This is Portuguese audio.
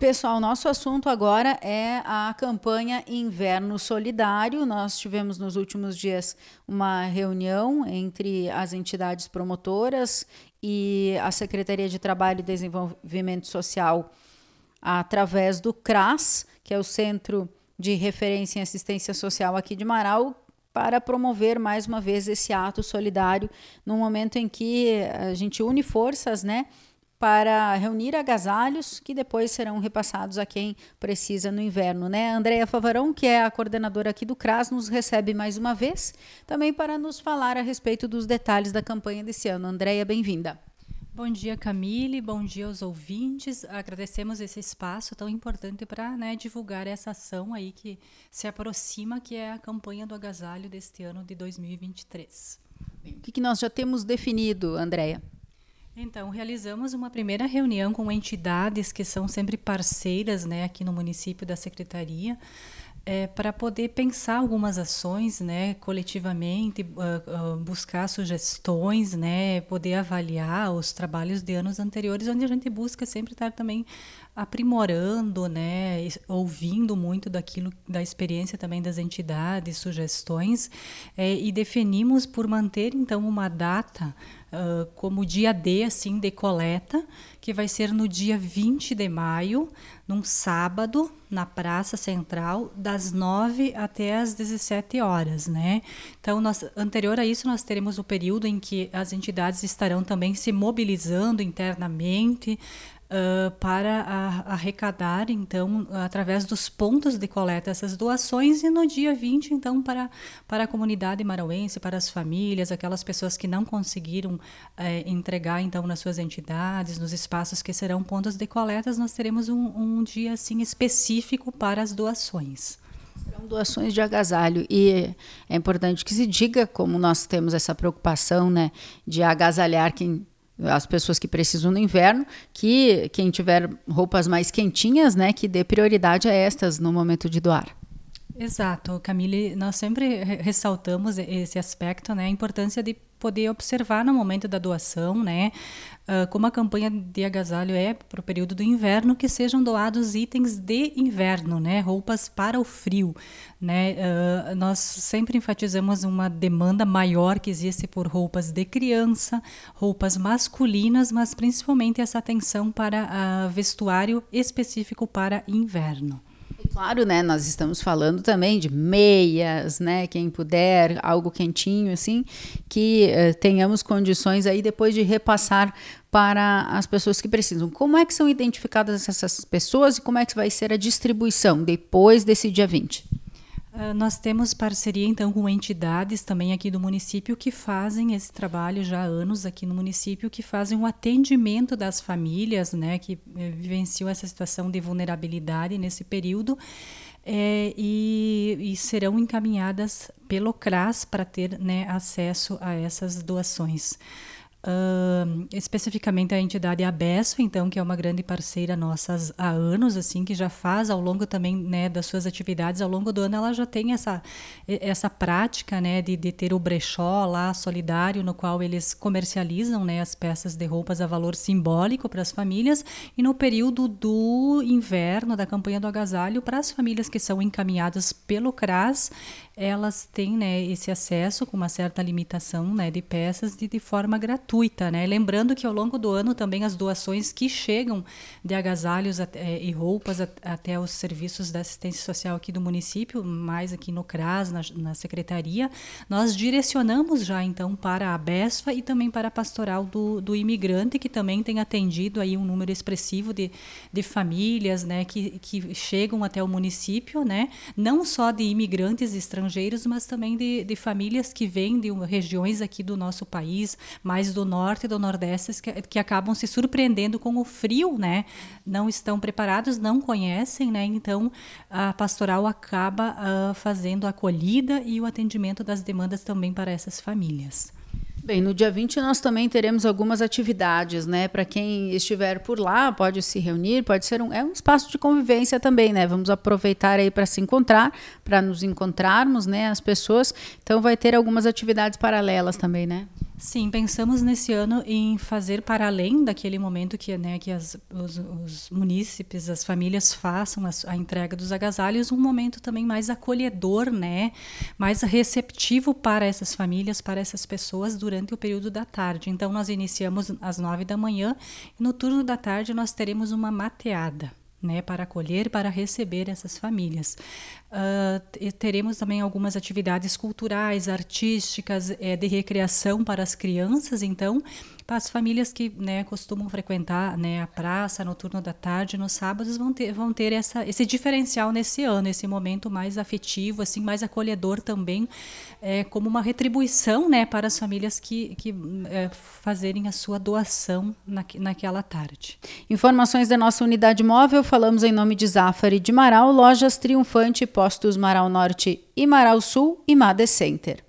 Pessoal, nosso assunto agora é a campanha Inverno Solidário. Nós tivemos nos últimos dias uma reunião entre as entidades promotoras e a Secretaria de Trabalho e Desenvolvimento Social através do CRAS, que é o Centro de Referência em Assistência Social aqui de Marau, para promover mais uma vez esse ato solidário, num momento em que a gente une forças, né, para reunir agasalhos que depois serão repassados a quem precisa no inverno, né? Andréia Favarão, que é a coordenadora aqui do CRAS, nos recebe mais uma vez, também para nos falar a respeito dos detalhes da campanha desse ano. Andréia, bem-vinda. Bom dia, Camille, bom dia aos ouvintes. Agradecemos esse espaço tão importante para, divulgar essa ação aí que se aproxima, que é a campanha do agasalho deste ano de 2023. O que nós já temos definido, Andréia? Então, realizamos uma primeira reunião com entidades que são sempre parceiras, aqui no município da Secretaria, para poder pensar algumas ações, coletivamente, buscar sugestões, poder avaliar os trabalhos de anos anteriores, onde a gente busca sempre estar também aprimorando, ouvindo muito da experiência também das entidades, sugestões, e definimos por manter, então, uma data como dia D, assim, de coleta, que vai ser no dia 20 de maio, num sábado, na Praça Central, das 9 até as 17 horas, Então, anterior a isso, nós teremos o período em que as entidades estarão também se mobilizando internamente, para arrecadar, então, através dos pontos de coleta, essas doações, e no dia 20, então, para a comunidade marauense, para as famílias, aquelas pessoas que não conseguiram entregar, então, nas suas entidades, nos espaços que serão pontos de coletas, nós teremos um dia, assim, específico para as doações. Serão doações de agasalho, e é importante que se diga, como nós temos essa preocupação, de agasalhar as pessoas que precisam no inverno, que quem tiver roupas mais quentinhas, que dê prioridade a estas no momento de doar. Exato, Camille, nós sempre ressaltamos esse aspecto, a importância de poder observar no momento da doação, como a campanha de agasalho é para o período do inverno, que sejam doados itens de inverno, roupas para o frio, nós sempre enfatizamos uma demanda maior que existe por roupas de criança, roupas masculinas, mas principalmente essa atenção para vestuário específico para inverno. Claro, nós estamos falando também de meias, quem puder, algo quentinho, assim, que tenhamos condições aí depois de repassar para as pessoas que precisam. Como é que são identificadas essas pessoas e como é que vai ser a distribuição depois desse dia 20? Nós temos parceria, então, com entidades também aqui do município que fazem esse trabalho já há anos aqui no município, que fazem o atendimento das famílias, que vivenciam essa situação de vulnerabilidade nesse período, e serão encaminhadas pelo CRAS para ter acesso a essas doações. Especificamente a entidade ABESF, então, que é uma grande parceira nossa há anos, assim, que já faz ao longo também das suas atividades, ao longo do ano ela já tem essa prática de ter o brechó lá solidário, no qual eles comercializam as peças de roupas a valor simbólico para as famílias, e no período do inverno, da campanha do agasalho, para as famílias que são encaminhadas pelo CRAS, elas têm esse acesso com uma certa limitação de peças de forma gratuita. Lembrando que ao longo do ano também as doações que chegam de agasalhos e roupas até os serviços da assistência social aqui do município, mais aqui no CRAS, na secretaria, nós direcionamos já então para a BESFA e também para a Pastoral do Imigrante, que também tem atendido aí um número expressivo de famílias que chegam até o município, não só de imigrantes estrangeiros, mas também de famílias que vêm de regiões aqui do nosso país, mais do norte e do nordeste, que acabam se surpreendendo com o frio, não estão preparados, não conhecem, então a pastoral acaba fazendo a acolhida e o atendimento das demandas também para essas famílias. Bem, no dia 20 nós também teremos algumas atividades, para quem estiver por lá, pode se reunir, pode ser um espaço de convivência também, Vamos aproveitar aí para se encontrar, para nos encontrarmos, as pessoas. Então vai ter algumas atividades paralelas também, Sim, pensamos nesse ano em fazer para além daquele momento que, né, que os munícipes, as famílias façam a entrega dos agasalhos, um momento também mais acolhedor, né, mais receptivo para essas famílias, para essas pessoas durante o período da tarde. Então nós iniciamos às 9 da manhã e no turno da tarde nós teremos uma mateada, né, para acolher, para receber essas famílias. Teremos também algumas atividades culturais, artísticas, de recreação para as crianças, então, para as famílias que, né, costumam frequentar, né, a praça no turno da tarde, nos sábados, vão ter esse diferencial nesse ano, esse momento mais afetivo, assim, mais acolhedor também, como uma retribuição, né, para as famílias que fazerem a sua doação naquela tarde. Informações da nossa unidade móvel, falamos em nome de Zafari de Marau, Lojas Triunfante, Postos Marau Norte e Marau Sul e Made Center.